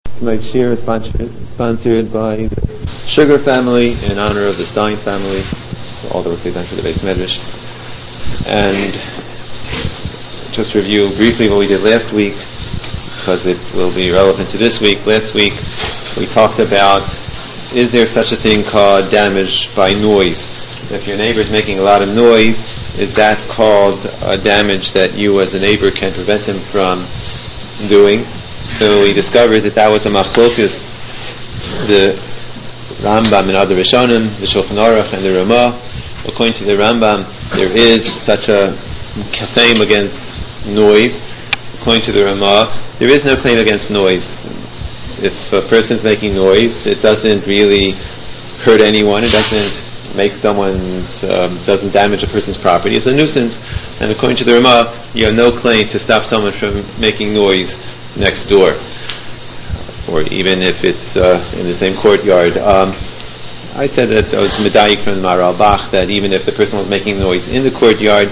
Tonight's shir is sponsored by the Sugar family in honor of the Stein family, all the work they've done for the Beis Medrash. And just review briefly what we did last week, because it will be relevant to this week. Last week we talked about, is there such a thing called damage by noise? If your neighbor is making a lot of noise, is that called damage that you as a neighbor can prevent him from doing? So we discovered that was a machlokas, the Rambam and other Rishonim, the Shulchan Aruch and the Ramah. According to the Rambam, there is such a claim against noise. According to the Ramah, there is no claim against noise. If a person's making noise, it doesn't really hurt anyone. It doesn't make doesn't damage a person's property. It's a nuisance. And according to the Ramah, you have no claim to stop someone from making noise next door, or even if it's in the same courtyard. I said that I was medayik from Maral Bach that even if the person was making noise in the courtyard,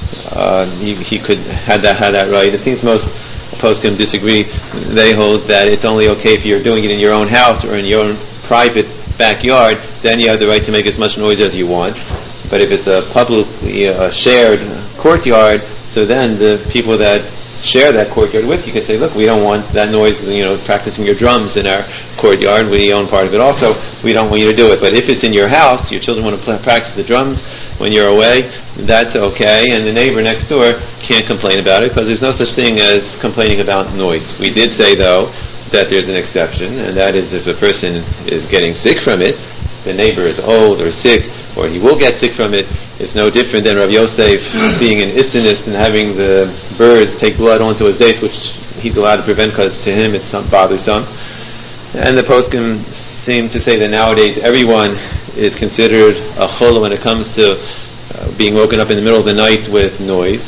he could had that right. It seems most poskim disagree. They hold that it's only okay if you're doing it in your own house or in your own private backyard. Then you have the right to make as much noise as you want. But if it's a publicly shared courtyard, so then the people that share that courtyard with you could say, look, we don't want that noise, practicing your drums in our courtyard. We own part of it also. We don't want you to do it. But if it's in your house, your children want to practice the drums when you're away, that's okay. And the neighbor next door can't complain about it, because there's no such thing as complaining about noise. We did say, though, that there's an exception, and that is if a person is getting sick from it, the neighbor is old or sick, or he will get sick from it. It's no different than Rav Yosef being an istinist and having the birds take blood onto his zayt, which he's allowed to prevent because to him it's bothersome. And the poskim seem to say that nowadays everyone is considered a chol when it comes to being woken up in the middle of the night with noise.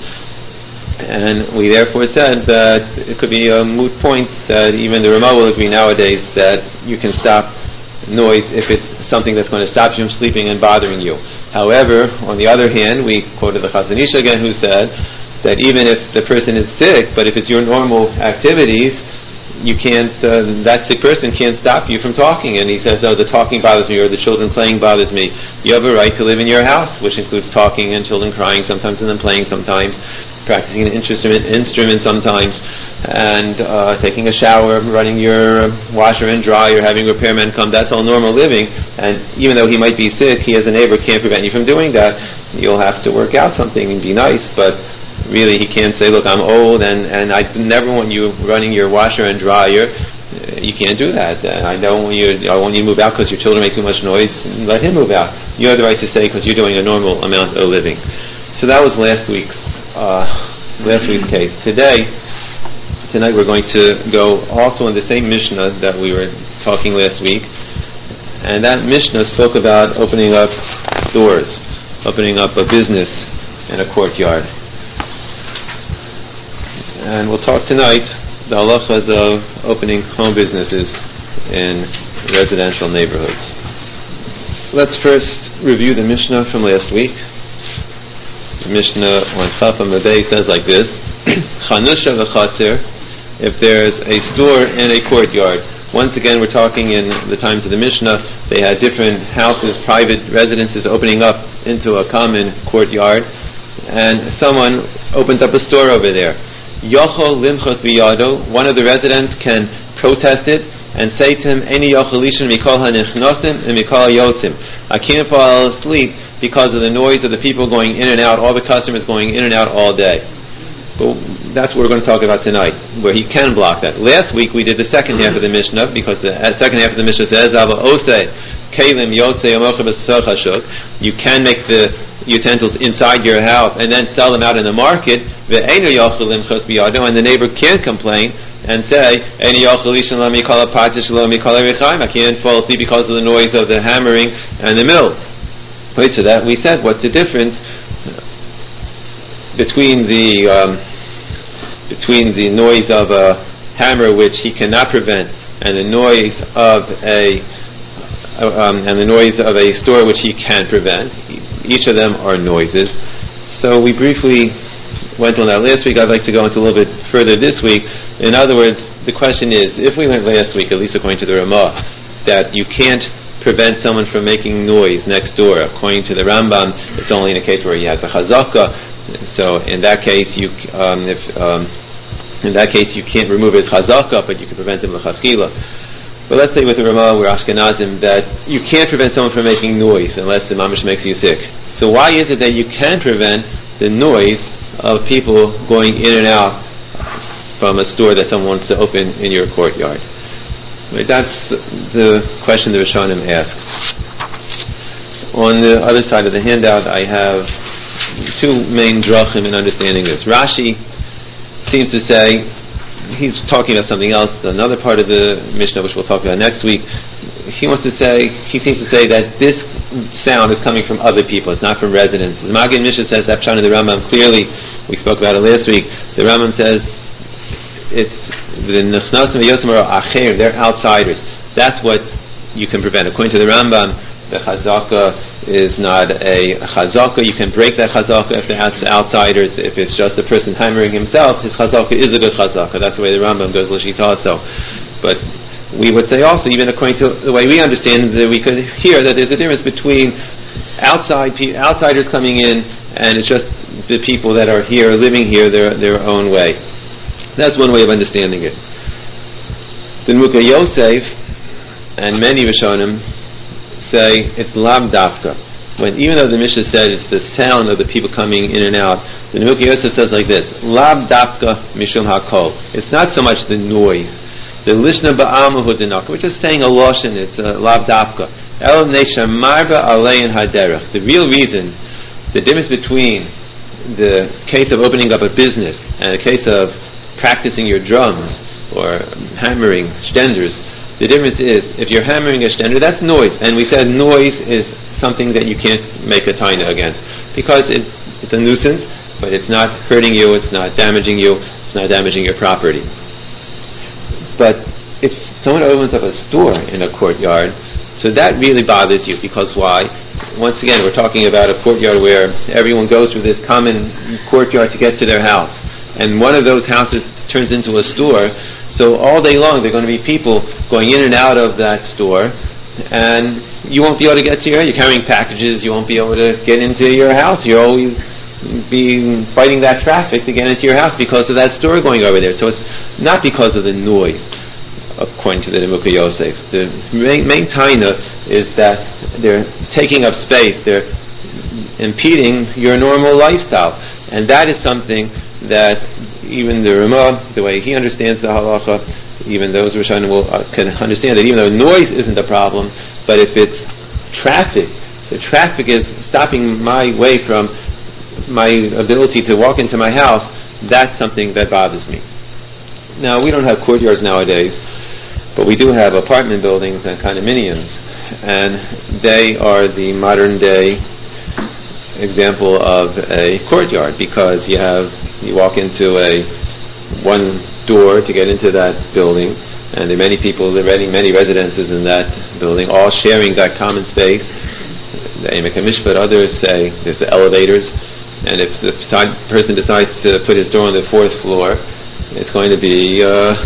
And we therefore said that it could be a moot point that even the Ramah will agree nowadays that you can stop noise if it's something that's going to stop you from sleeping and bothering you. However, on the other hand, we quoted the Chazon Ish again, who said that even if the person is sick, but if it's your normal activities, you can't, that sick person can't stop you from talking. And he says, oh, the talking bothers me, or the children playing bothers me. You have a right to live in your house, which includes talking and children crying sometimes and then playing sometimes, practicing an instrument sometimes, and taking a shower, running your washer and dryer, having a repairman come. That's all normal living. And even though he might be sick, he as a neighbor can't prevent you from doing that. You'll have to work out something and be nice, but really he can't say, look, I'm old and I never want you running your washer and dryer. You can't do that. I want you to move out because your children make too much noise. Let him move out. You have the right to stay because you're doing a normal amount of living. So that was last week's case. Tonight we're going to go also in the same Mishnah that we were talking last week, and that Mishnah spoke about opening up stores, opening up a business in a courtyard. And we'll talk tonight the halachas of opening home businesses in residential neighborhoods. Let's first review the Mishnah from last week. The Mishnah on Chaf Amud Bey says like this: Chanusha v'chatzer. If there's a store and a courtyard. Once again, we're talking in the times of the Mishnah, they had different houses, private residences opening up into a common courtyard, and someone opened up a store over there. Yochol limchos biyado, one of the residents can protest it and say to him, Eni yochol lishon mikol hanichnosim and mikol yotzim. I can't fall asleep because of the noise of the people going in and out, all the customers going in and out all day. But that's what we're going to talk about tonight, where he can block that. Last week we did the second half of the Mishnah, because the second half of the Mishnah says, you can make the utensils inside your house and then sell them out in the market, and the neighbor can't complain and say, I can't fall asleep because of the noise of the hammering and the mill. Wait, so that we said, what's the difference between the noise of a hammer, which he cannot prevent, and the noise of a store, which he can prevent? Each of them are noises. So we briefly went on that last week. I'd like to go into a little bit further this week. In other words, the question is, if we learned last week, at least according to the Ramah, that you can't prevent someone from making noise next door, according to the Rambam, it's only in a case where he has a chazaka. So in that case, you can't remove his chazaka, but you can prevent him l'chadchila. But let's say with the Ramah, we're Ashkenazim, that you can't prevent someone from making noise unless the mamash makes you sick. So why is it that you can prevent the noise of people going in and out from a store that someone wants to open in your courtyard? Right, that's the question the Rishonim ask. On the other side of the handout, I have two main drachim in understanding this. Rashi seems to say, he's talking about something else, another part of the Mishnah which we'll talk about next week. He seems to say that this sound is coming from other people, it's not from residents. The Maggid Mishnah says that Pshat in the Rambam clearly, we spoke about it last week, the Rambam says it's the Nechnasim v'Yotzim are acher, they're outsiders. That's what you can prevent. According to the Rambam, the chazaka is not a chazaka. You can break that chazaka if they're outsiders. If it's just a person hammering himself, his chazaka is a good chazaka. That's the way the Rambam goes, l'shita also. But we would say also, even according to the way we understand, that we could hear that there's a difference between outsiders coming in, and it's just the people that are here, living here, their own way. That's one way of understanding it. The Mukha Yosef and many Rishonim say it's lam dafka. Even though the Mishnah said it's the sound of the people coming in and out, the Mukha Yosef says like this: lam dafka mishum hakol. It's not so much the noise. The lishna ba'amu hudinaka. We're just saying a lashon. It's a lam dafka. El neshamarba alein haderech. The real reason, the difference between the case of opening up a business and the case of practicing your drums or hammering stenders, the difference is, if you're hammering a stender, that's noise. And we said noise is something that you can't make a taina against, because it's a nuisance, but it's not hurting you, it's not damaging you, it's not damaging your property. But if someone opens up a store in a courtyard, so that really bothers you, because why? Once again, we're talking about a courtyard where everyone goes through this common courtyard to get to their house. And one of those houses turns into a store, so all day long there are going to be people going in and out of that store, and you won't be able to get to you're carrying packages, you won't be able to get into your house. You'll always be fighting that traffic to get into your house because of that store going over there. So it's not because of the noise, according to the Mukha Yosef. The main taina is that they're taking up space, they're impeding your normal lifestyle, and that is something that even the Ramah, the way he understands the halacha, even those Rishonim can understand that even though noise isn't a problem, but if it's traffic, the traffic is stopping my way from my ability to walk into my house, that's something that bothers me. Now, we don't have courtyards nowadays, but we do have apartment buildings and condominiums, and they are the modern day example of a courtyard, because you walk into one door to get into that building, and there are many people, many residences in that building, all sharing that common space. The Emek HaMishpat, others say there's the elevators, and if the person decides to put his door on the fourth floor, it's going to be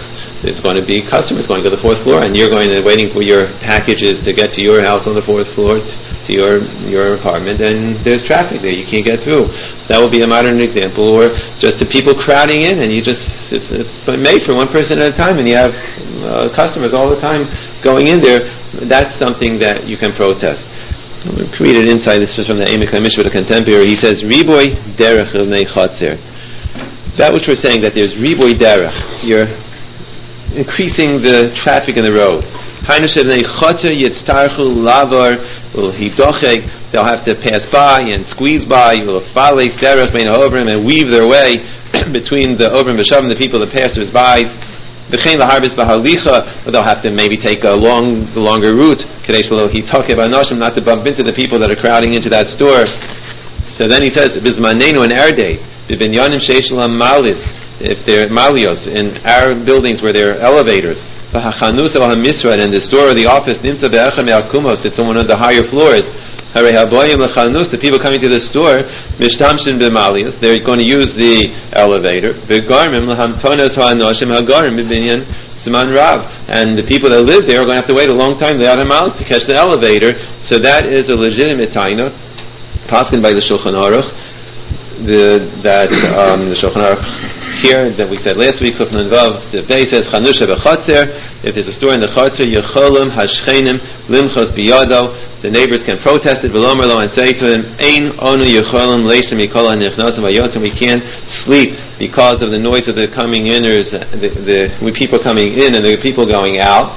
customers going to the fourth floor, and you're going to waiting for your packages to get to your house on the fourth floor, to your apartment, and there's traffic there, you can't get through. That will be a modern example, or just the people crowding in, and it's made for one person at a time, and you have customers all the time going in there. That's something that you can protest. I'm going to read it inside. This is from the Emek HaMishpat, a contemporary. He says, Riboy derech l'nei chatzer. That which we're saying, that there's riboy derech, you're increasing the traffic in the road. They'll have to pass by and squeeze by, and weave their way between the Ovrim B'Shavim, the people, the passers-by. They'll have to maybe take a longer route, not to bump into the people that are crowding into that store. So then he says, if they're malios, in our buildings where there are elevators, and the store or the office, it's on one of the higher floors, the people coming to the store, they're going to use the elevator, Siman Rav, and the people that live there are going to have to wait a long time to catch the elevator. So that is a legitimate taina, paskin by the Shulchan Aruch. The Shulchan Aruch here that we said last week, Kufnan Vav, the base says Chanusha b'chatzer. If there's a store in the chatzer, Yecholim hashchenim limchos biyado. The neighbors can protest it, v'lomer lo, and say to them, Ein onu yecholim leishim mikol hanichnasim vayotzim. We can't sleep because of the noise of the coming inners, the people coming in and the people going out.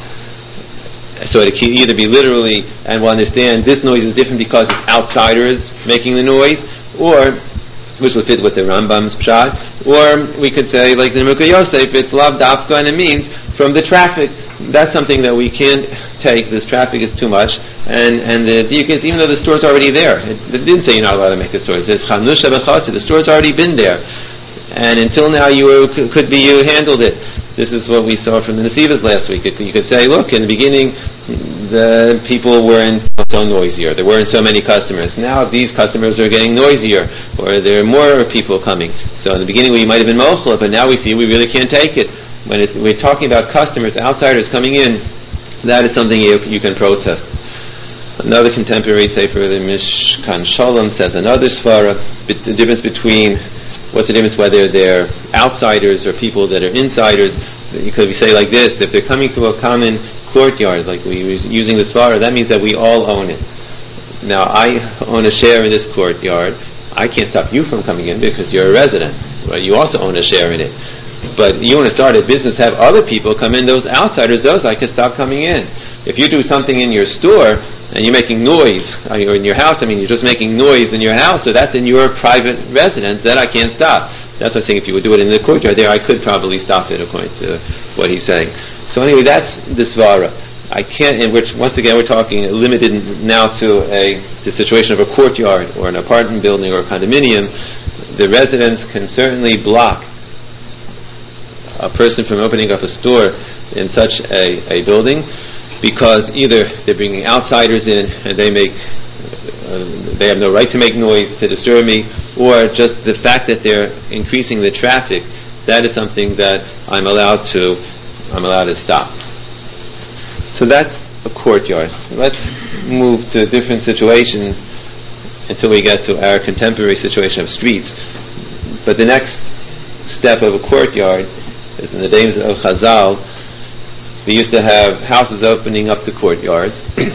So it can either be literally, and we'll understand this noise is different because it's outsiders making the noise, or which will fit with the Rambam's pshat, or we could say, like the Nimukah Yosef, it's lav dafka, and it means from the traffic. That's something that we can't take. This traffic is too much, and the diukis, even though the store's already there, it didn't say you're not allowed to make a store. It says chanusha b'chassid. The store's already been there, and until now you handled it. This is what we saw from the Nesivas last week. You could say, look, in the beginning, the people weren't so noisier. There weren't so many customers. Now these customers are getting noisier, or there are more people coming. So in the beginning we might have been mochla, but now we see we really can't take it. When we're talking about customers, outsiders coming in, that is something you can protest. Another contemporary sefer, the Mishkan Shalom, says another svara, the difference between what's the difference whether they're outsiders or people that are insiders. Because we say like this, if they're coming to a common courtyard, like we were using the svara, that means that we all own it. Now I own a share in this courtyard. I can't stop you from coming in because you're a resident. Right? You also own a share in it. But you want to start a business, have other people come in, those outsiders, those I can stop coming in. If you do something in your store and you're making noise, or in your house, you're just making noise in your house, so that's in your private residence, that I can't stop. That's what I'm saying, if you would do it in the courtyard there, I could probably stop it according to what he's saying. So anyway, that's the svara. I can't, in which, once again, we're talking limited now to the situation of a courtyard or an apartment building or a condominium. The residents can certainly block a person from opening up a store in such a building, because either they're bringing outsiders in and they have no right to make noise to disturb me, or just the fact that they're increasing the traffic, that is something that I'm allowed to stop. So that's a courtyard. Let's move to different situations until we get to our contemporary situation of streets. But the next step of a courtyard is in the days of Chazal. We used to have houses opening up to courtyards,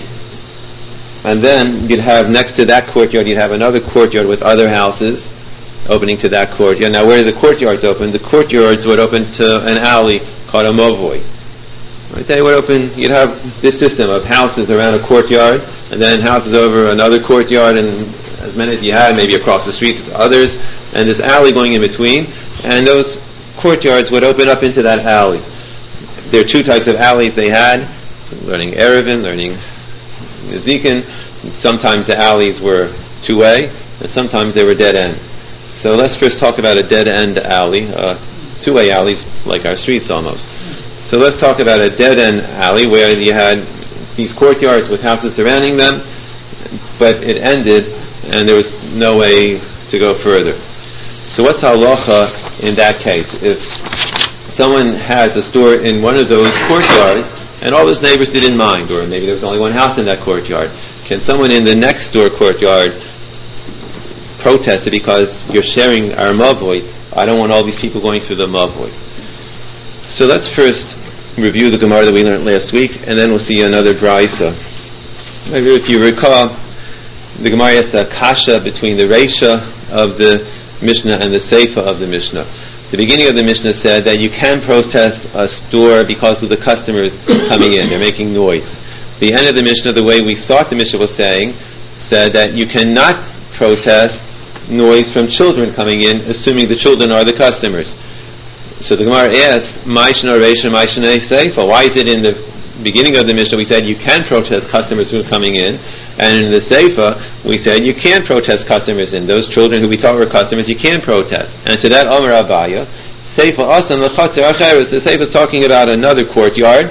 and then you'd have next to that courtyard, you'd have another courtyard with other houses opening to that courtyard. Now, where do the courtyards open? The courtyards would open to an alley called a movoi. Right? They would open. You'd have this system of houses around a courtyard, and then houses over another courtyard, and as many as you had, maybe across the street, others, and this alley going in between, and those courtyards would open up into that alley. There are two types of alleys they had, learning Erevin, learning Nezikin. Sometimes the alleys were two-way, and sometimes they were dead-end. So let's first talk about a dead-end alley, two-way alleys like our streets almost. So let's talk about a dead-end alley where you had these courtyards with houses surrounding them, but it ended and there was no way to go further. So what's halacha in that case? If someone has a store in one of those courtyards and all those neighbors didn't mind, or maybe there was only one house in that courtyard, can someone in the next door courtyard protest it because you're sharing our mavoi? I don't want all these people going through the mavoi. So let's first review the Gemara that we learned last week, and then we'll see another brayso. Maybe if you recall, the Gemara has a kasha between the Reisha of the Mishnah and the Seifa of the Mishnah. The beginning of the Mishnah said that you can protest a store because of the customers coming in. They're making noise. The end of the Mishnah, the way we thought the Mishnah was saying, said that you cannot protest noise from children coming in, assuming the children are the customers. So the Gemara asks, Ma'ishna Reisha, Ma'ishna Seifa. Why is it in the beginning of the Mishnah we said you can protest customers who are coming in, and in the Seifa we said you can't protest customers in. Those children who we thought were customers, you can't protest. And to that, Amar Abaya, Seifa Asan L'Chatzer Acheres. The Seifa is talking about another courtyard.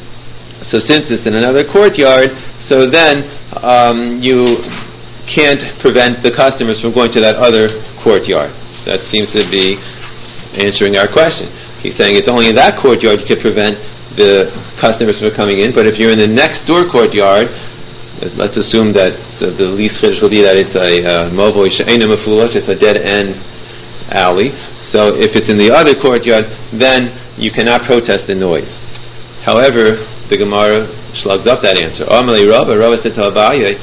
So since it's in another courtyard, so then you can't prevent the customers from going to that other courtyard. That seems to be answering our question. He's saying it's only in that courtyard you can prevent the customers from coming in. But if you're in the next door courtyard, let's assume that the least chiddush will be that it's a mavoi she'eina mefulash, it's a dead end alley. So if it's in the other courtyard, then you cannot protest the noise. However, the Gemara slugs up that answer. Rava said to Abaye,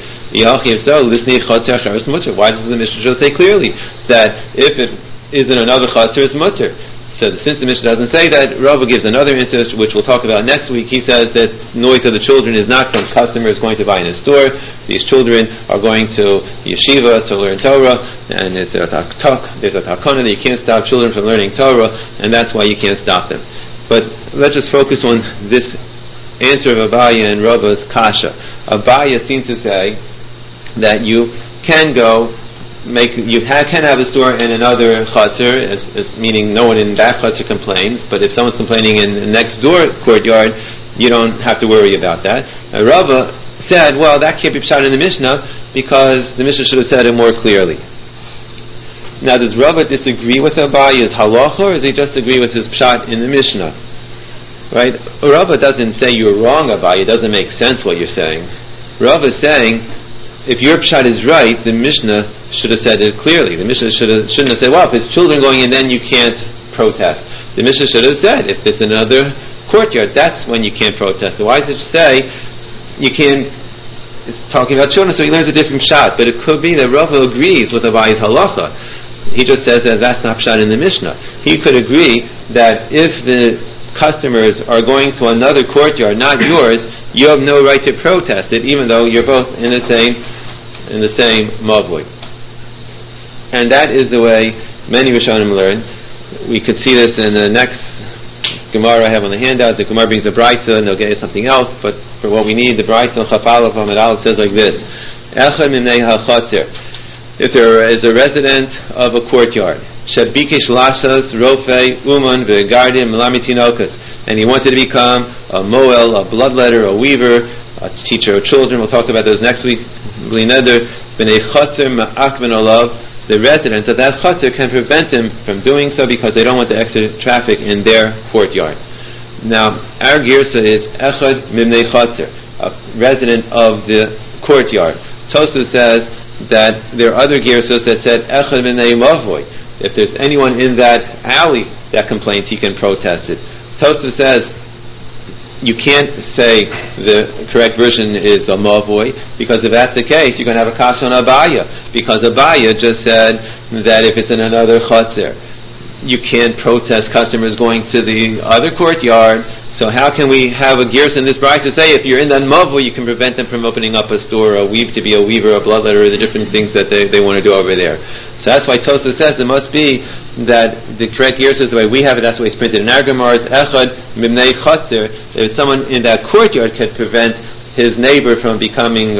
why does the Mishnah say clearly that if it is in another chatzar, it's mutter? So since the Mishnah doesn't say that, Rava gives another answer, which we'll talk about next week. He says that noise of the children is not from customers going to buy in a store. These children are going to yeshiva to learn Torah, and there's a takana that you can't stop children from learning Torah, and that's why you can't stop them. But let's just focus on this answer of Abaye and Rava's kasha. Abaye seems to say that you can go can have a store in another chatzar, as meaning no one in that chatzar complains, but if someone's complaining in the next door courtyard, you don't have to worry about that. Rava said, well, that can't be pshat in the Mishnah, because the Mishnah should have said it more clearly. Now, does Rava disagree with Abaye's halacha, or does he just agree with his pshat in the Mishnah? Right? Rava doesn't say you're wrong, Abaye. It doesn't make sense what you're saying. Rava is saying, if your pshat is right, the Mishnah should have said it clearly. The Mishnah shouldn't have said, well, if it's children going in, then you can't protest. The Mishnah should have said, if it's another courtyard, that's when you can't protest. So why does it say you can't? It's talking about children, so he learns a different pshat. But it could be that Rava agrees with Abaye's halacha. He just says that that's not pshat in the Mishnah. He could agree that if the customers are going to another courtyard, not yours, you have no right to protest it, even though you're both in the same mavoi. And that is the way many Rishonim learn. We could see this in the next Gemara I have on the handout. The Gemara brings a brayso, and they'll get you something else. But for what we need, the brayso Chafalav Hamad Aleph says like this: Echad Mimnei HaChatzir. If there is a resident of a courtyard, Shabikish Lashas Rofei Uman Ve'Gardim Melamitinokas, and he wanted to become a moel, a bloodletter, a weaver, a teacher of children. We'll talk about those next week. B'nei neder b'nei chatzir ma'akben olav. The residents of that chatzir can prevent him from doing so because they don't want the extra traffic in their courtyard. Now, our girsa is echad mimnei chatzir, a resident of the courtyard. Tosfos says that there are other girsas that said echad mimnei mavoi. If there's anyone in that alley that complains, he can protest it. Tosfos says you can't say the correct version is a mavoi, because if that's the case, you're going to have a kasha on Abaye, because Abaye just said that if it's in another chatzir, you can't protest customers going to the other courtyard. So how can we have a gears in this brayso to say if you're in that mavoi, you can prevent them from opening up a store, or a weave to be a weaver, a bloodletter, or the different things that they want to do over there. So that's why Tosfos says it must be that the correct gears is the way we have it. That's the way it's printed in our Gemaras. Echad mimnei chatzir. If someone in that courtyard can prevent his neighbor from becoming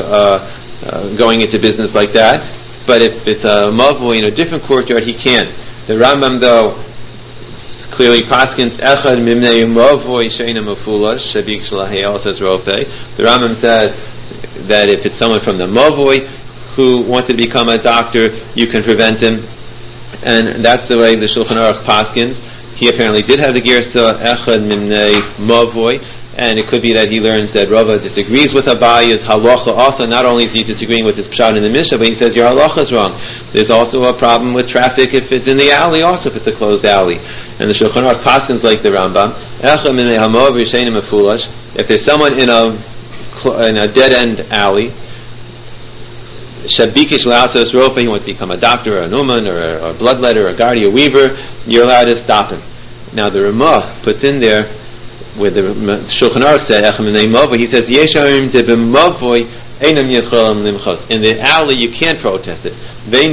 going into business like that, but if it's a mavoi in a different courtyard, he can't. The Rambam, though, clearly paskins echad mimnei mavoi she'eina mefulash shabik shalahiyel says rofei. The Rambam says that if it's someone from the mavoi who wanted to become a doctor, you can prevent him, and that's the way the Shulchan Aruch paskins. He apparently did have the girsa echad mimnei mavoi, and it could be that he learns that Rava disagrees with Abaye's halacha. Also, not only is he disagreeing with his pshat in the Mishnah, but he says your halacha is wrong. There's also a problem with traffic if it's in the alley, also if it's a closed alley. And the Shulchan Aruch paskins like the Rambam. Echad mimnei hamavoi she'eina mefulash. If there's someone in a dead end alley, Shabikish Lasos Rofa, he wants to become a doctor, or an uman, or a bloodletter, or a guardi, a weaver, you're allowed to stop him. Now the Ramah puts in there, where the Shulchan Aruch said, he says, in the alley you can't protest it.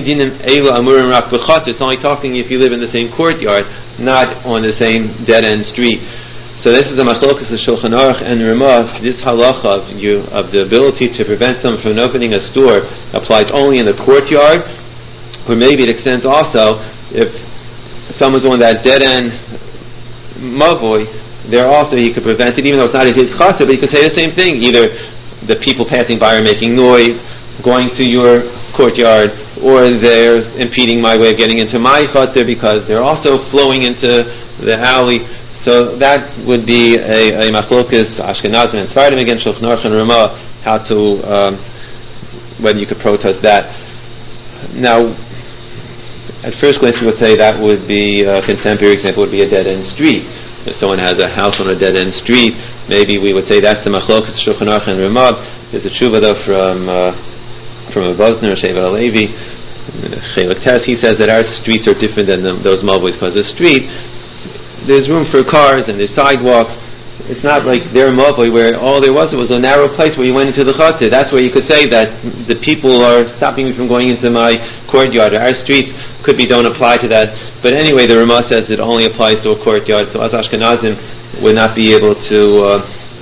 It's only talking if you live in the same courtyard, not on the same dead-end street. So this is a machlokas of Shulchan Aruch and Ramah. This halacha of the ability to prevent someone from opening a store applies only in the courtyard, or maybe it extends also if someone's on that dead end mavoi. There also he could prevent it, even though it's not in his chatzar, but he could say the same thing. Either the people passing by are making noise, going to your courtyard, or they're impeding my way of getting into my chatzar because they're also flowing into the alley. So that would be a machlokas Ashkenazim and Sfardim against Shulchan Aruch and Ramah, how to whether you could protest that. Now, at first glance, we would say that would be a contemporary example would be a dead-end street. If someone has a house on a dead-end street, maybe we would say that's the machlokas Shulchan Aruch and Ramah. There's a tshuva though from a Vosner, Shevet HaLevi, Chelik Tes. He says that our streets are different than those Mavos because the street, there's room for cars and there's sidewalks. It's not like their Mavoi where all there was a narrow place where you went into the Chatzah. That's where you could say that the people are stopping me from going into my courtyard. Our streets could be don't apply to that. But anyway, the Ramah says it only applies to a courtyard. So us Ashkenazim would not be able to,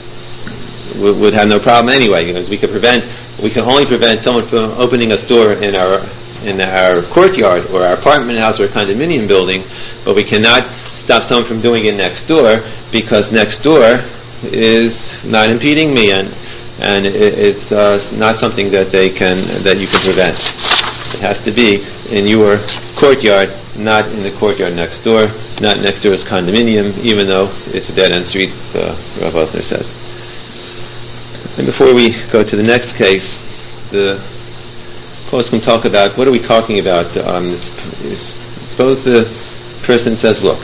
would have no problem anyway, because we can only prevent someone from opening a store in our courtyard or our apartment house or condominium building, but we cannot stop someone from doing it next door, because next door is not impeding me, and it's not something that you can prevent. It has to be in your courtyard, not in the courtyard next door, not next to his condominium, even though it's a dead-end street, Rav Osner says. And before we go to the next case, the post can talk about, what are we talking about? Suppose the person says, look,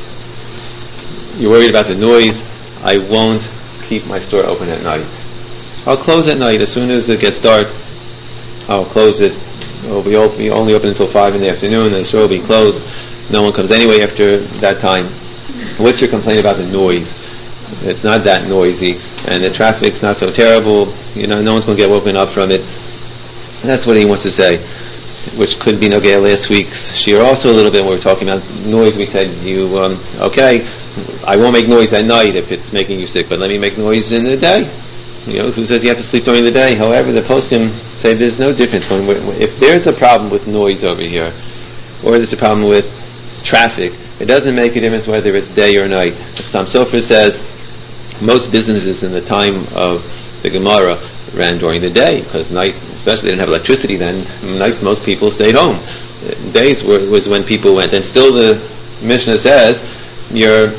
you're worried about the noise, I won't keep my store open at night. I'll close at night. As soon as it gets dark, I'll close it. We only open until 5 in the afternoon, and the store will be closed. No one comes anyway after that time. What's your complaint about the noise? It's not that noisy, and the traffic's not so terrible. No one's going to get woken up from it. And that's what he wants to say, which could be Nogea last week's shiur also a little bit. When we were talking about noise, we said, okay, I won't make noise at night if it's making you sick, but let me make noise in the day. Who says you have to sleep during the day? However, the poskim say there's no difference. If there's a problem with noise over here, or there's a problem with traffic, it doesn't make a difference whether it's day or night. Sam Sofer says most businesses in the time of the Gemara ran during the day, because night, especially they didn't have electricity then, nights most people stayed home. Days was when people went, and still the Mishnah says you're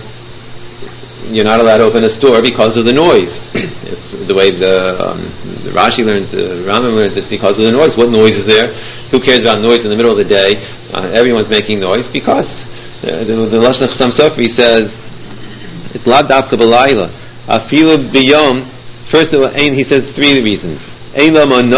not allowed to open a store because of the noise. It's the way the Rashi learns, the Rambam learns, it's because of the noise. What noise is there? Who cares about noise in the middle of the day? Everyone's making noise because the Lashon Chassam Sofer says it's la davka b'layla afilu b'yom. First of all, he says 3 reasons. You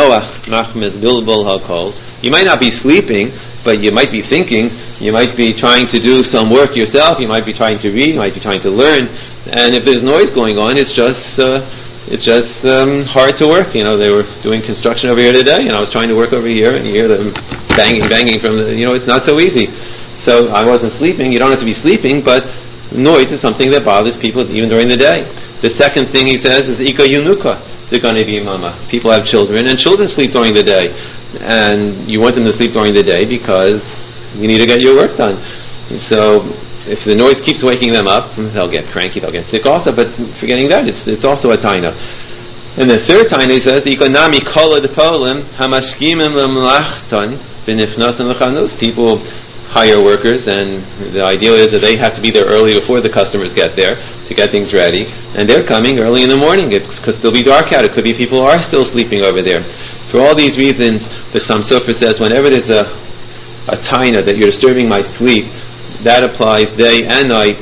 might not be sleeping, but you might be thinking. You might be trying to do some work yourself. You might be trying to read. You might be trying to learn. And if there's noise going on, it's just hard to work. They were doing construction over here today, and I was trying to work over here, and you hear them banging from the. It's not so easy. So I wasn't sleeping. You don't have to be sleeping, but noise is something that bothers people even during the day. The second thing he says is Ika Yunuka, the Ganavi Mama. People have children, and children sleep during the day. And you want them to sleep during the day because you need to get your work done. So if the noise keeps waking them up, they'll get cranky, they'll get sick also, but forgetting that, it's also a taina. And the third taina, he says, Ika Nami Kola Depolim, Hamashkimim Lamlachtan, Benifnasan Lachanus. People hire workers, and the ideal is that they have to be there early before the customers get there to get things ready, and they're coming early in the morning. It could still be dark out. It could be people are still sleeping over there. For all these reasons, the Chassam Sofer says whenever there's a taina that you're disturbing my sleep, that applies day and night,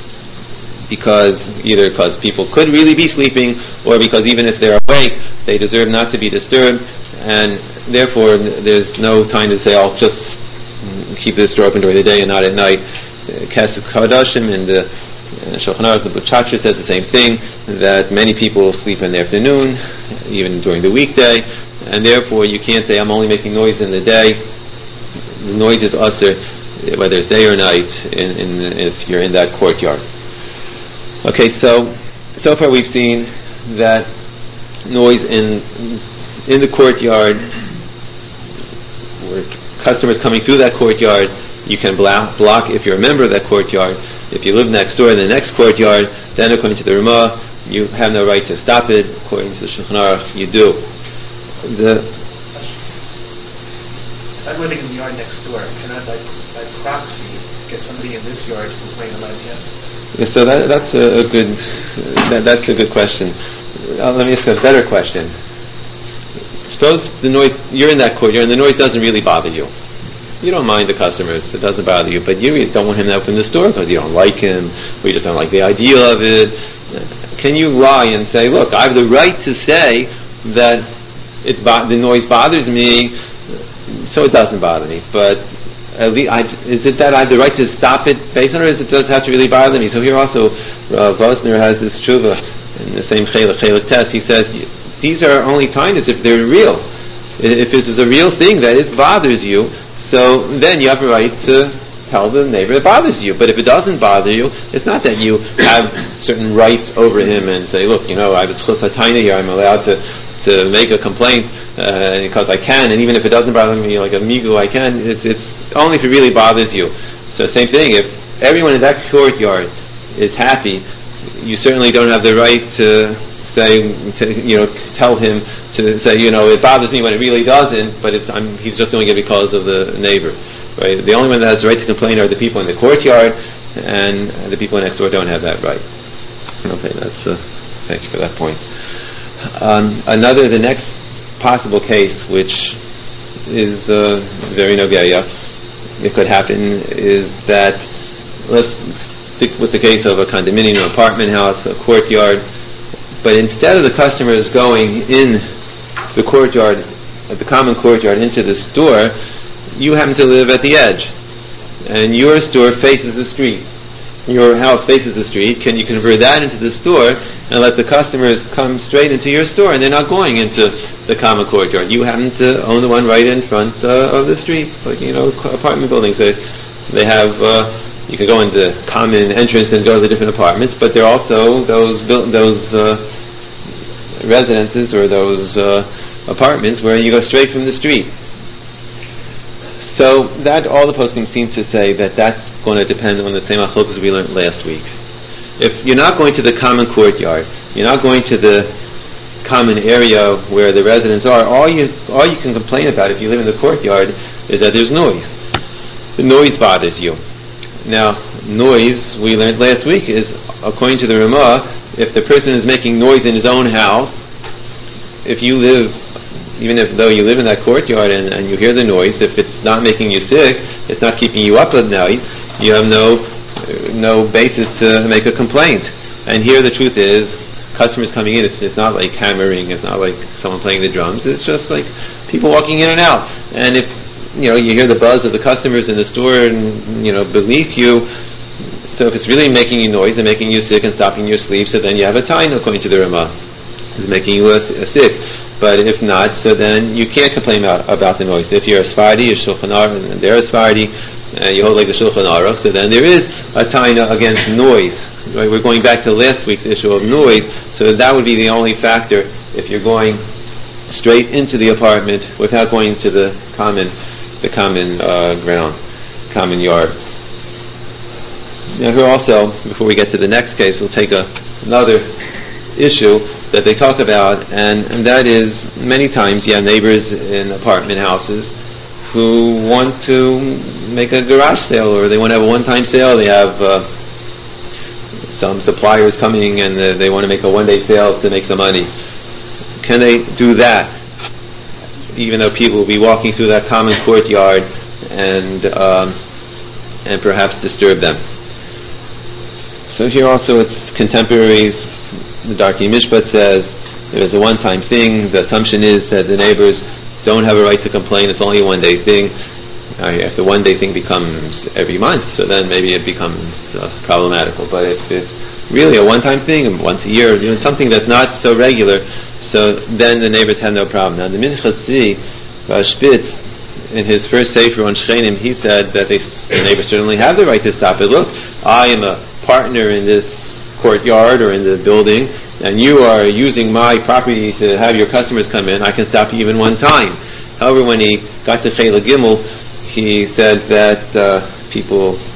either because people could really be sleeping, or because even if they're awake, they deserve not to be disturbed, and therefore there's no time to say, I'll just keep this door open during the day and not at night. Kesef Kadashim and the Shulchan Aruch, the Butchatra says the same thing, that many people sleep in the afternoon, even during the weekday, and therefore you can't say I'm only making noise in the day. The noise is usher, whether it's day or night, if you're in that courtyard. Okay, so far we've seen that noise in the courtyard, where customers coming through that courtyard, you can block if you're a member of that courtyard. If you live next door in the next courtyard, then according to the Ramah, you have no right to stop it. According to the Shulchan Aruch, you do. I'm living in the yard next door. Can I, by proxy, get somebody in this yard to complain about him? Yeah, so that's a good question. Let me ask a better question. Suppose the noise, you're in that courtyard and the noise doesn't really bother you. You don't mind the customers, it doesn't bother you, but you really don't want him to open the store because you don't like him, or you just don't like the idea of it. Can you lie and say, look, I have the right to say that the noise bothers me, so it doesn't bother me, but at least is it that I have the right to stop it based on it, or does it have to really bother me? So here also, Vosner has this tshuva in the same Chelik test. He says, these are only tainas if they're real. If this is a real thing that it bothers you, so then you have a right to tell the neighbor it bothers you. But if it doesn't bother you, it's not that you have certain rights over him and say, look, I have a schus hataina here, I'm allowed to make a complaint because I can, and even if it doesn't bother me like a migu, I can. It's only if it really bothers you. So same thing, if everyone in that courtyard is happy, you certainly don't have the right to say, tell him to say, it bothers me when it really doesn't, but he's just doing it because of the neighbor. Right? The only one that has the right to complain are the people in the courtyard, and the people next door don't have that right. Okay, thank you for that point. The next possible case, which is very nogeya, it could happen, is that, let's stick with the case of a condominium, apartment house, a courtyard, but instead of the customers going in the courtyard, the common courtyard, into the store, you happen to live at the edge, and your store faces the street. Your house faces the street. Can you convert that into the store and let the customers come straight into your store, and they're not going into the common courtyard? You happen to own the one right in front of the street, like apartment buildings. They have you can go into the common entrance and go to the different apartments, but there are also those residences or those apartments where you go straight from the street. So that all the poskim seem to say that's going to depend on the same achlokas we learned last week. If you're not going to the common courtyard, you're not going to the common area where the residents are, all you can complain about if you live in the courtyard is that there's noise. The noise bothers you. Now, noise, we learned last week, is, according to the Ramah, if the person is making noise in his own house, even though you live in that courtyard and you hear the noise, if it's not making you sick, it's not keeping you up at night, you have no basis to make a complaint. And here the truth is, customers coming in, it's not like hammering, it's not like someone playing the drums, it's just like people walking in and out. And if you hear the buzz of the customers in the store and beneath you, so if it's really making you noise and making you sick and stopping your sleep, so then you have a taina according to the Ramah. It's making you sick. But if not, so then you can't complain about the noise. If you're a Sephardi, you're Shulchan Aruch, and they're a Sephardi, you hold like the Shulchan Aruch, so then there is a taina against noise. Right? We're going back to last week's issue of noise, so that would be the only factor if you're going straight into the apartment without going to the common ground, common yard. Now here also, before we get to the next case, we'll take another issue that they talk about, and that is many times you have neighbors in apartment houses who want to make a garage sale, or they want to have a one-time sale. They have some suppliers coming and they want to make a one-day sale to make some money. Can they do that even though people will be walking through that common courtyard and perhaps disturb them? So here also it's contemporaries. The Darkei Mishpat says it was a one-time thing. The assumption is that the neighbors don't have a right to complain. It's only a one-day thing. If the one-day thing becomes every month, so then maybe it becomes problematical. But if it's really a one-time thing, once a year, something that's not so regular, so then the neighbors have no problem. Now the Minchas Tzvi Spitz, in his first sefer on Shchenim, he said that the neighbors certainly have the right to stop it. Look, I am a partner in this courtyard or in the building, and you are using my property to have your customers come in, I can stop you even one time. However, when he got to Chelik Gimel, he said that people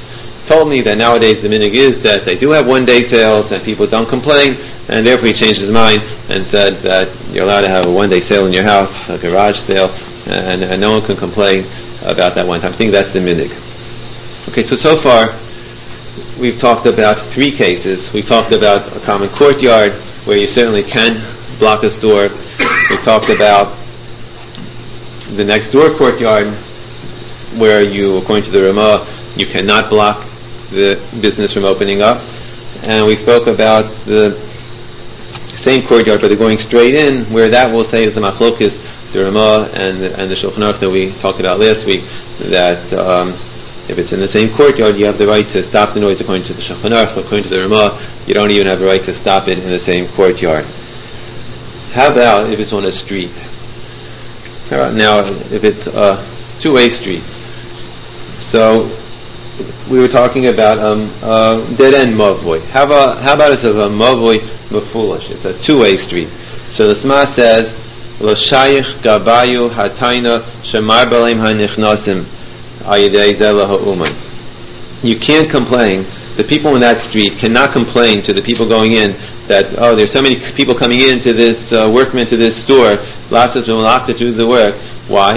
told me that nowadays the minig is that they do have one-day sales and people don't complain, and therefore he changed his mind and said that you're allowed to have a one-day sale in your house, a garage sale, and no one can complain about that one time. I think that's the minig. Okay, so far we've talked about 3 cases. We've talked about a common courtyard where you certainly can block a store. We've talked about the next door courtyard where you, according to the Ramah, you cannot block the business from opening up. And we spoke about the same courtyard, but they're going straight in, where that will say is the machlokes, the Ramah and the Shulchan Aruch that we talked about last week, that if it's in the same courtyard, you have the right to stop the noise according to the Shulchan Aruch. According to the Ramah, you don't even have the right to stop it in the same courtyard. How about if it's on a street? How about now if it's a two-way street? So we were talking about dead-end mavoi. How about it's a mavoi mafulish? It's a two-way street. So the Sma says, Lo shayich gabayu hataina shemar baleim hanichnasim ayidei zeh ha'uman. You can't complain. The people in that street cannot complain to the people going in that, oh, there's so many people coming into this workmen to this store, to do the work. Why?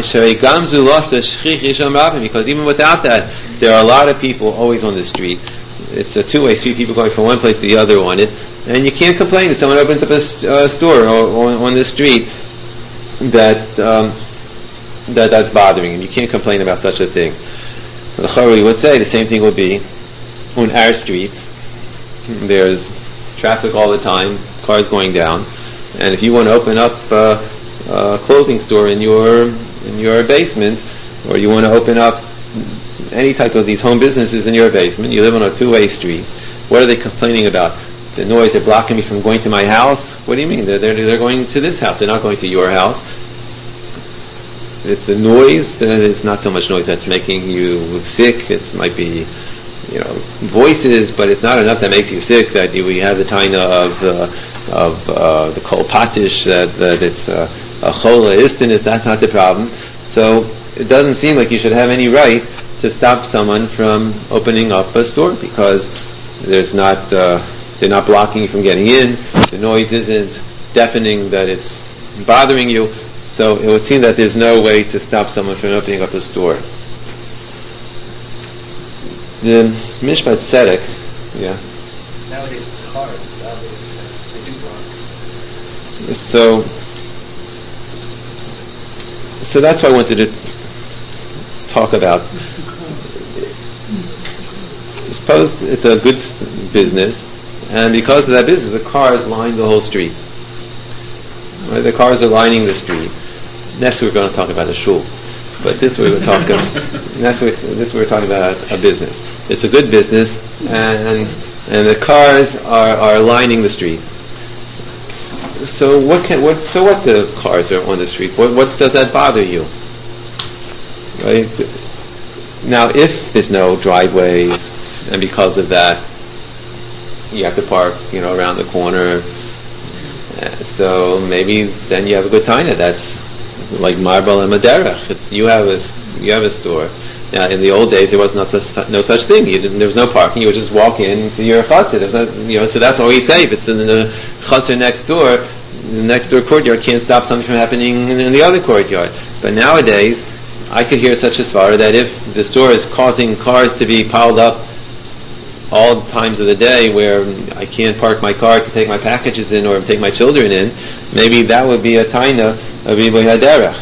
Because even without that, there are a lot of people always on the street. It's a two-way street, people going from one place to the other on it, and you can't complain if someone opens up a store on the street that's bothering him. You can't complain about such a thing. The Chari would say the same thing would be on our streets. There's traffic all the time, cars going down, and if you want to open up a clothing store in your basement, or you want to open up any type of these home businesses in your basement, you live on a two-way street, what are they complaining about? The noise, they're blocking me from going to my house? What do you mean? They're going to this house, they're not going to your house. It's the noise, it's not so much noise that's making you sick, it might be voices, but it's not enough that makes you sick that we have the taina of the kol patish, that it's a chola istanis. That's not the problem. So it doesn't seem like you should have any right to stop someone from opening up a store, because they're not blocking you from getting in. The noise isn't deafening that it's bothering you. So it would seem that there's no way to stop someone from opening up a store. The Mishpat Tzedek, Nowadays, cars, they do block. So that's what I wanted to talk about. Suppose it's a good business, and because of that business, the cars line the whole street. Right? The cars are lining the street. Next we're going to talk about a shul. But this we're talking about a business. It's a good business, and the cars are lining the street. So what the cars are on the street? What does that bother you? Right? Now, if there's no driveways, and because of that, you have to park, around the corner. So maybe then you have a good taina. That's like Marbel and Maderech. You have a store. Now, in the old days, there was no such thing. There was no parking. You would just walk into your chutzner. So that's why we say if it's in the chutzner next door, the next door courtyard can't stop something from happening in the other courtyard. But nowadays, I could hear such a svara that if the store is causing cars to be piled up all times of the day where I can't park my car to take my packages in or take my children in, maybe that would be a taina of Riboy Haderech.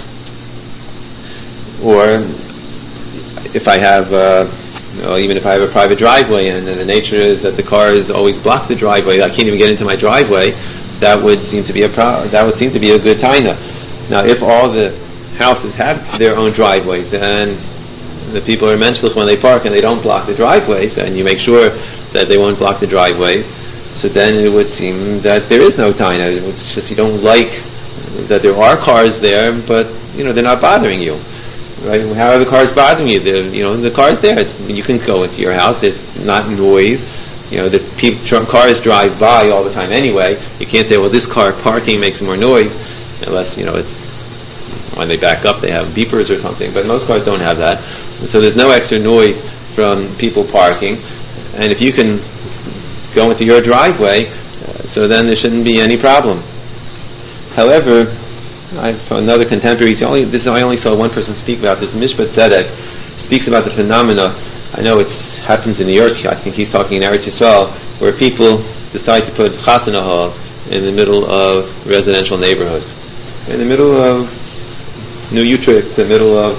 Or if I have, even if I have a private driveway and the nature is that the cars always block the driveway, I can't even get into my driveway, that would seem to be a good taina. Now, if all the houses have their own driveways and the people are menschlich when they park and they don't block the driveways, and you make sure that they won't block the driveways, so then it would seem that there is no taina. It's just you don't like that there are cars there, but they're not bothering you. Right? How are the cars bothering you? The car's there. You can go into your house. There's not noise. The cars drive by all the time anyway. You can't say, well, this car parking makes more noise, unless it's when they back up they have beepers or something. But most cars don't have that. So there's no extra noise from people parking. And if you can go into your driveway, so then there shouldn't be any problem. However, from another contemporary, I only saw one person speak about this. Mishpat Tzedek speaks about the phenomena. I know it happens in New York. I think he's talking in Eretz Yisrael, where people decide to put chasana halls in the middle of residential neighborhoods. In the middle of New Utrecht, the middle of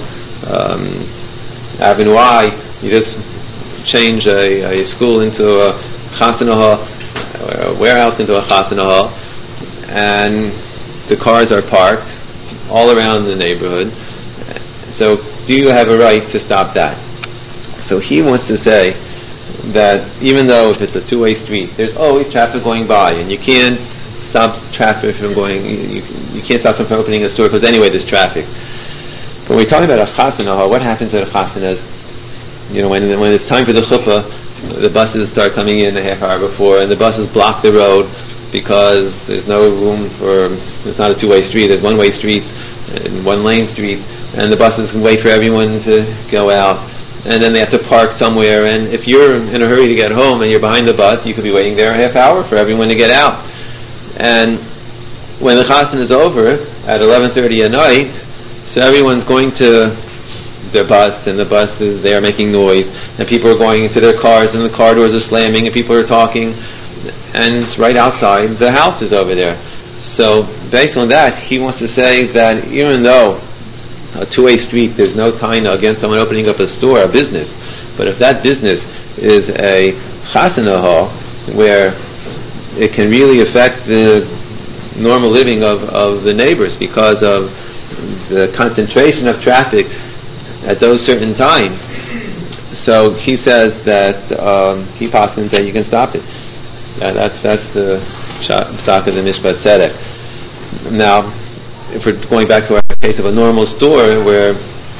Avenue I, you just change a school into a chasana hall, a warehouse into a chasana hall, and the cars are parked all around the neighborhood. So do you have a right to stop that? So he wants to say that even though if it's a two-way street, there's always traffic going by, and you can't stop traffic from going, you can't stop someone from opening a store because anyway there's traffic. But when we're talking about a chasana hall, what happens at a chasana is, when it's time for the chuppah, the buses start coming in a half hour before, and the buses block the road because there's no room it's not a two-way street, there's one-way streets and one-lane streets, and the buses can wait for everyone to go out, and then they have to park somewhere, and if you're in a hurry to get home and you're behind the bus, you could be waiting there a half hour for everyone to get out. And when the chasana is over at 11:30 at night, so everyone's going to their bus, and the bus is there making noise, and people are going into their cars, and the car doors are slamming, and people are talking, and it's right outside the houses over there. So based on that, he wants to say that even though a two-way street, there's no taina against someone opening up a store, a business, but if that business is a chasana hall where it can really affect the normal living of the neighbors because of the concentration of traffic at those certain times, so he says that he passes that you can stop it. That's the psak of the Mishpat Tzedek. Now, if we're going back to our case of a normal store where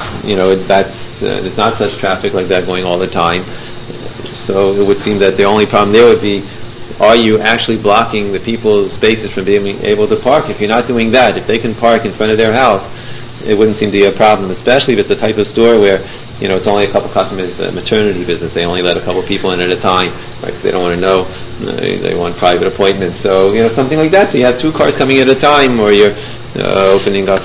there's not such traffic like that going all the time, so it would seem that the only problem there would be, are you actually blocking the people's spaces from being able to park? If you're not doing that, if they can park in front of their house, it wouldn't seem to be a problem, especially if it's the type of store where it's only a couple customers, maternity business, they only let a couple people in at a time, right, because they don't want to know, they want private appointments, so something like that. So you have two cars coming at a time, or you're opening up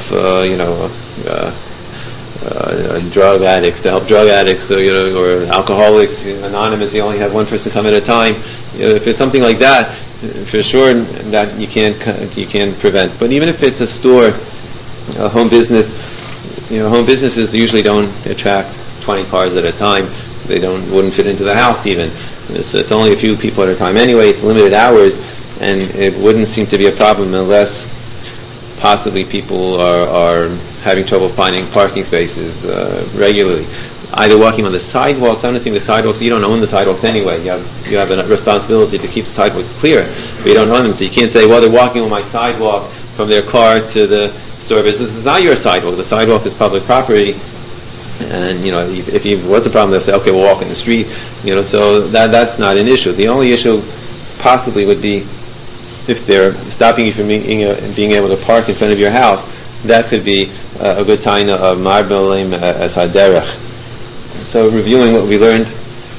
drug addicts to help drug addicts, or alcoholics anonymous, you only have one person come at a time. If it's something like that, for sure that you can't prevent. But even if it's a store, a home business, home businesses usually don't attract 20 cars at a time. They wouldn't fit into the house even. It's only a few people at a time anyway. It's limited hours, and it wouldn't seem to be a problem unless possibly people are having trouble finding parking spaces regularly. Either walking on the sidewalks. I'm not saying the sidewalks. You don't own the sidewalks anyway. You have a responsibility to keep the sidewalks clear, but you don't own them, so you can't say, well, they're walking on my sidewalk from their car to the store business. Is not your sidewalk. The sidewalk is public property, and if it was a problem, they'll say, okay, we'll walk in the street. So that's not an issue. The only issue possibly would be if they're stopping you from being able to park in front of your house. That could be a good taina of marbelem as haderech. So reviewing what we learned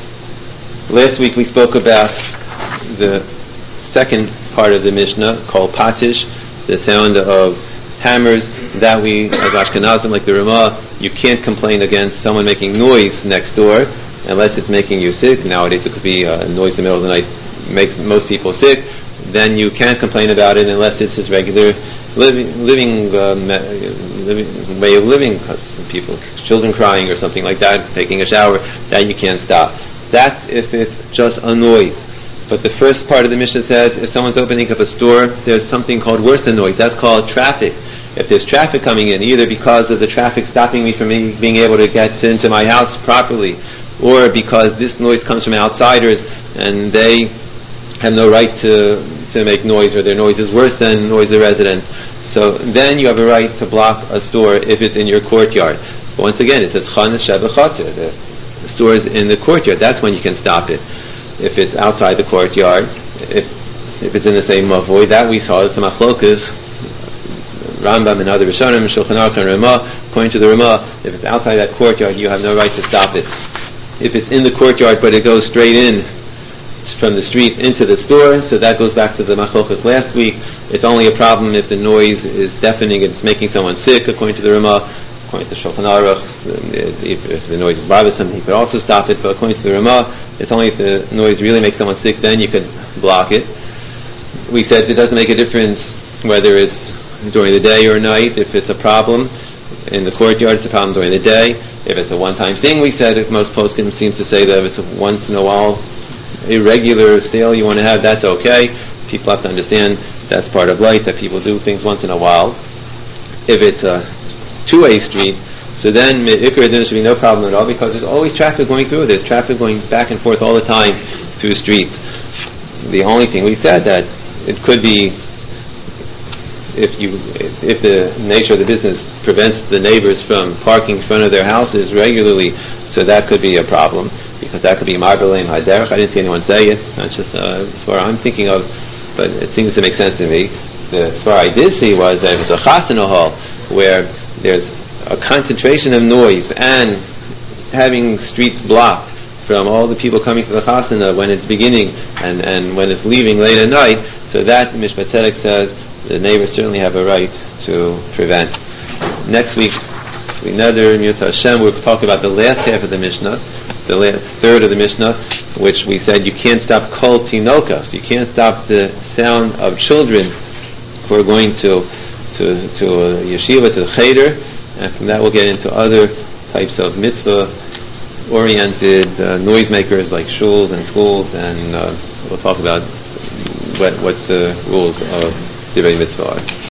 last week, we spoke about the second part of the Mishnah called patish, the sound of hammers. That we, as Ashkenazim, like the Ramah, you can't complain against someone making noise next door unless it's making you sick. Nowadays it could be a noise in the middle of the night makes most people sick. Then you can't complain about it unless it's his regular living way of living. Because children crying or something like that, taking a shower, that you can't stop. That's if it's just a noise. But the first part of the Mishnah says, if someone's opening up a store, there's something called worse than noise. That's called traffic. If there's traffic coming in, either because of the traffic stopping me from being able to get into my house properly, or because this noise comes from outsiders and they have no right to make noise, or their noise is worse than noise of residents, so then you have a right to block a store if it's in your courtyard. But once again, it says Chan Sheva Chater, the store is in the courtyard. That's when you can stop it. If it's outside the courtyard, if it's in the same mavoy, that we saw, it's a machlokas, Rambam and other Rishonim, Shulchan Aruch and Ramah. According to the Ramah, if it's outside that courtyard, you have no right to stop it. if it's in the courtyard but it goes straight in from the street into the store, so that goes back to the machlokas last week. It's only a problem if the noise is deafening and it's making someone sick, according to the Ramah. According to Shulchan Aruch, if the noise is bothersome, he could also stop it, but according to the Ramah, it's only if the noise really makes someone sick, then you could block it. We said it doesn't make a difference whether it's during the day or night. If it's a problem in the courtyard, it's a problem during the day. If it's a one-time thing, we said, if most poskim seem to say that if it's a once in a while irregular sale you want to have, that's okay. People have to understand that's part of life, that people do things once in a while. If it's a two-way street, so then there should be no problem at all, because there's always traffic going through. There's traffic going back and forth all the time through streets. The only thing we said that it could be if the nature of the business prevents the neighbors from parking in front of their houses regularly, so that could be a problem, because that could be marbelein haderech. I didn't see anyone say it. That's just as far I'm thinking of, but it seems to make sense to me. The far I did see was that if it's a chasana hall where there's a concentration of noise and having streets blocked from all the people coming to the chasana when it's beginning and when it's leaving late at night, so that Mishpat Tzedek says the neighbors certainly have a right to prevent. Next week, another Mitzvah Hashem, we'll talk about the last half of the Mishnah, the last third of the Mishnah, which we said you can't stop kol tinoka, so you can't stop the sound of children who are going to a yeshiva, to the cheder, and from that we'll get into other types of mitzvah-oriented noisemakers like shuls and schools, and we'll talk about what the rules of Divrei Mitzvah are.